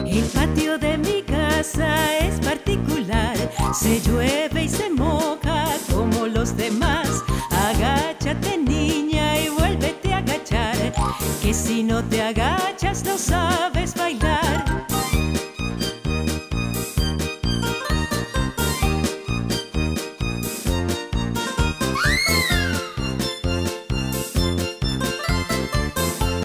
El patio de mi casa es particular, se llueve y se moja como los demás. Agáchate, niña, y vuélvete a agachar, que si no te agachas no sabes